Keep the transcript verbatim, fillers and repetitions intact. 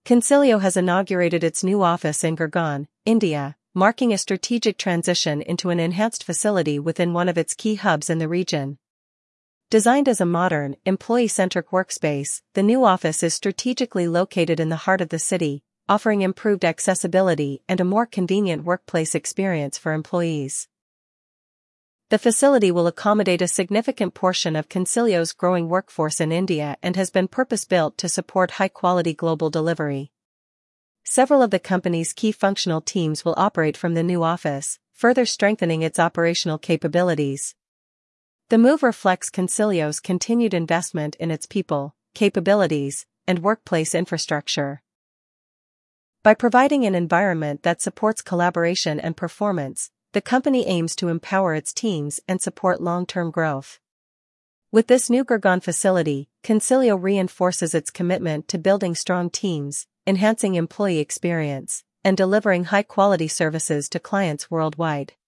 Consilio has inaugurated its new office in Gurgaon, India, marking a strategic transition into an enhanced facility within one of its key hubs in the region. Designed as a modern, employee-centric workspace, the new office is strategically located in the heart of the city, offering improved accessibility and a more convenient workplace experience for employees. The facility will accommodate a significant portion of Consilio's growing workforce in India and has been purpose-built to support high-quality global delivery. Several of the company's key functional teams will operate from the new office, further strengthening its operational capabilities. The move reflects Consilio's continued investment in its people, capabilities, and workplace infrastructure. By providing an environment that supports collaboration and performance, the company aims to empower its teams and support long-term growth. With this new Gurgaon facility, Consilio reinforces its commitment to building strong teams, enhancing employee experience, and delivering high-quality services to clients worldwide.